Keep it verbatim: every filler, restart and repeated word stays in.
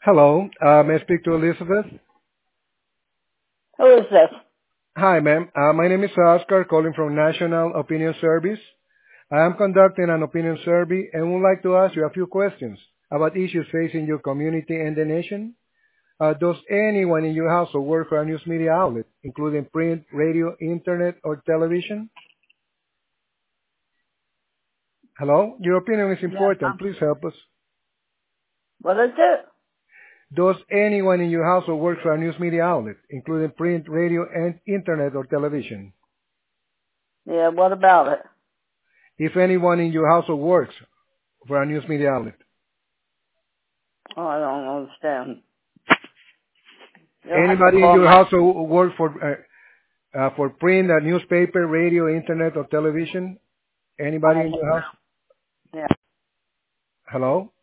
Hello, uh, may I speak to Elizabeth? Who is this? Hi, ma'am. Uh, my name is Oscar, calling from National Opinion Service. I am conducting an opinion survey and would like to ask you a few questions about issues facing your community and the nation. Uh, does anyone in your household work for a news media outlet, including print, radio, internet, or television? Hello? Your opinion is Yes. important. Um, Please help us. what is it? Does anyone in your household work for a news media outlet, including print, radio, and internet, or television? Yeah, what about it? If anyone in your household works for a news media outlet. Oh, I don't understand. You'll have to Anybody in call your my... household work for uh, uh, for print, uh, newspaper, radio, internet, or television? Anybody I in don't your house? know. Yeah. Hello?